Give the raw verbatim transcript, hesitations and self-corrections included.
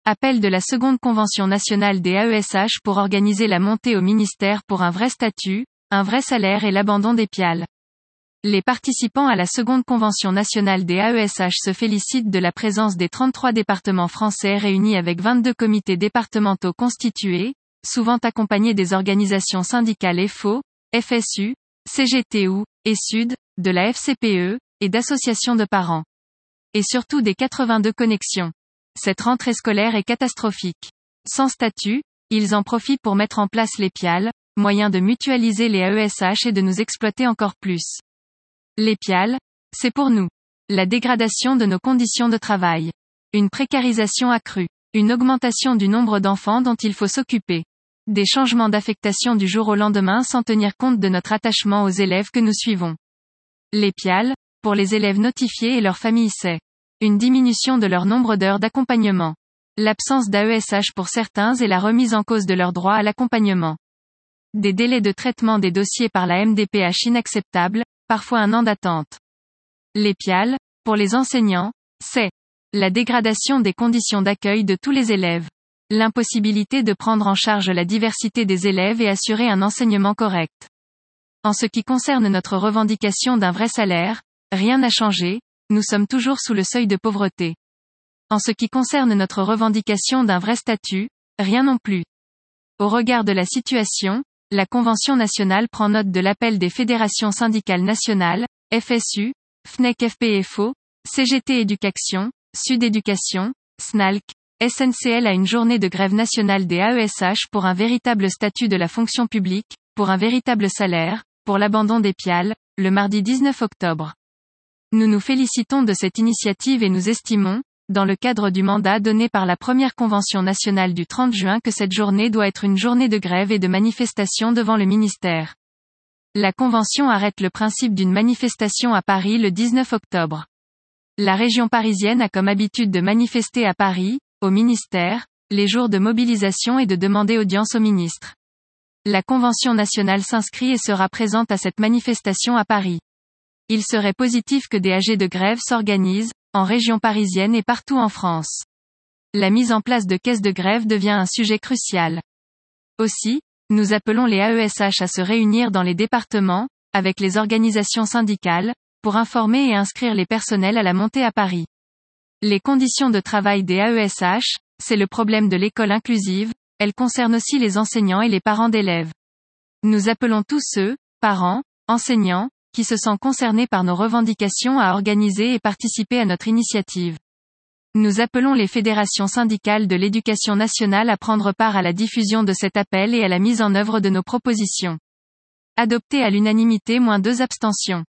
Appel de la seconde convention nationale des A E S H pour organiser la montée au ministère pour un vrai statut, un vrai salaire et l'abandon des P I A L. Les participants à la seconde convention nationale des A E S H se félicitent de la présence des trente-trois départements français réunis avec vingt-deux comités départementaux constitués, souvent accompagnés des organisations syndicales F O, F S U, C G T U, et Sud, de la F C P E, et d'associations de parents. Et surtout des quatre-vingt-deux connexions. Cette rentrée scolaire est catastrophique. Sans statut, ils en profitent pour mettre en place les P I A L, moyen de mutualiser les A E S H et de nous exploiter encore plus. Les P I A L, c'est pour nous. La dégradation de nos conditions de travail. Une précarisation accrue. Une augmentation du nombre d'enfants dont il faut s'occuper. Des changements d'affectation du jour au lendemain sans tenir compte de notre attachement aux élèves que nous suivons. Les P I A L, pour les élèves notifiés et leurs familles c'est une diminution de leur nombre d'heures d'accompagnement. L'absence d'A E S H pour certains et la remise en cause de leur droit à l'accompagnement. Des délais de traitement des dossiers par la M D P H inacceptables, parfois un an d'attente. Les P I A L, pour les enseignants, c'est la dégradation des conditions d'accueil de tous les élèves. L'impossibilité de prendre en charge la diversité des élèves et assurer un enseignement correct. En ce qui concerne notre revendication d'un vrai salaire, rien n'a changé, nous sommes toujours sous le seuil de pauvreté. En ce qui concerne notre revendication d'un vrai statut, rien non plus. Au regard de la situation, la Convention nationale prend note de l'appel des fédérations syndicales nationales, F S U, F N E C F P F O, C G T Éducation, Sud Éducation, S N A L C, S N C L à une journée de grève nationale des A E S H pour un véritable statut de la fonction publique, pour un véritable salaire, pour l'abandon des P I A L, le mardi dix-neuf octobre. Nous nous félicitons de cette initiative et nous estimons, dans le cadre du mandat donné par la première convention nationale du trente juin que cette journée doit être une journée de grève et de manifestation devant le ministère. La convention arrête le principe d'une manifestation à Paris le dix-neuf octobre. La région parisienne a comme habitude de manifester à Paris, au ministère, les jours de mobilisation et de demander audience au ministre. La convention nationale s'inscrit et sera présente à cette manifestation à Paris. Il serait positif que des A G de grève s'organisent, en région parisienne et partout en France. La mise en place de caisses de grève devient un sujet crucial. Aussi, nous appelons les A E S H à se réunir dans les départements, avec les organisations syndicales, pour informer et inscrire les personnels à la montée à Paris. Les conditions de travail des A E S H, c'est le problème de l'école inclusive, elle concerne aussi les enseignants et les parents d'élèves. Nous appelons tous ceux, parents, enseignants, qui se sentent concernés par nos revendications à organiser et participer à notre initiative. Nous appelons les fédérations syndicales de l'éducation nationale à prendre part à la diffusion de cet appel et à la mise en œuvre de nos propositions. Adopté à l'unanimité moins deux abstentions.